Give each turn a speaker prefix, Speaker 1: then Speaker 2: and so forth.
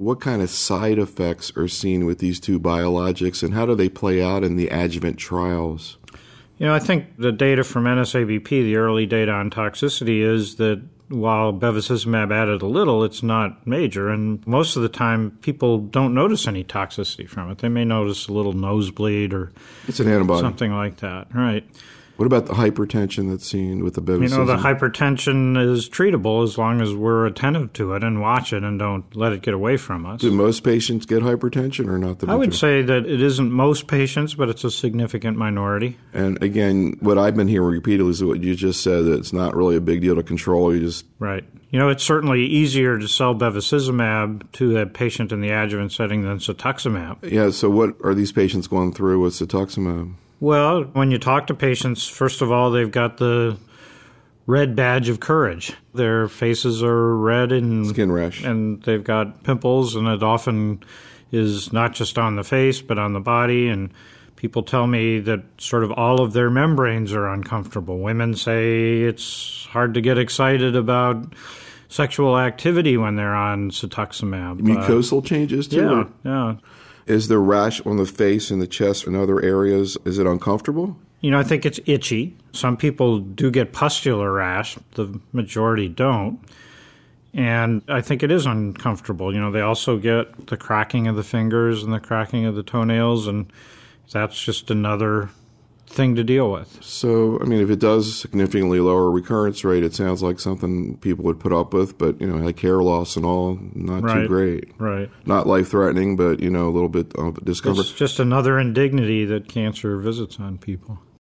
Speaker 1: what kind of side effects are seen with these two biologics, and how do they play out in the adjuvant trials?
Speaker 2: I think the data from NSABP, the early data on toxicity, is that while bevacizumab added a little, it's not major, and most of the time people don't notice any toxicity from it. They may notice a little nosebleed or
Speaker 1: it's an antibody.
Speaker 2: Something like that, right.
Speaker 1: What about the hypertension that's seen with the bevacizumab?
Speaker 2: The hypertension is treatable as long as we're attentive to it and watch it and don't let it get away from us.
Speaker 1: Do most patients get hypertension or not?
Speaker 2: I would say that it isn't most patients, but it's a significant minority.
Speaker 1: And again, what I've been hearing repeatedly is what you just said, that it's not really a big deal to control.
Speaker 2: Right. It's certainly easier to sell bevacizumab to a patient in the adjuvant setting than cetuximab.
Speaker 1: Yeah, so what are these patients going through with cetuximab?
Speaker 2: Well, when you talk to patients, first of all, they've got the red badge of courage. Their faces are red and
Speaker 1: skin rash,
Speaker 2: and they've got pimples, and it often is not just on the face but on the body. And people tell me that sort of all of their membranes are uncomfortable. Women say it's hard to get excited about sexual activity when they're on cetuximab.
Speaker 1: Mucosal changes too?
Speaker 2: Yeah.
Speaker 1: Is there rash on the face and the chest and other areas? Is it uncomfortable?
Speaker 2: I think it's itchy. Some people do get pustular rash. The majority don't. And I think it is uncomfortable. They also get the cracking of the fingers and the cracking of the toenails, and that's just another thing to deal with.
Speaker 1: So, if it does significantly lower recurrence rate, it sounds like something people would put up with, but, like hair loss and all, not too great.
Speaker 2: Right.
Speaker 1: Not life-threatening, but, a little bit of discomfort.
Speaker 2: It's just another indignity that cancer visits on people.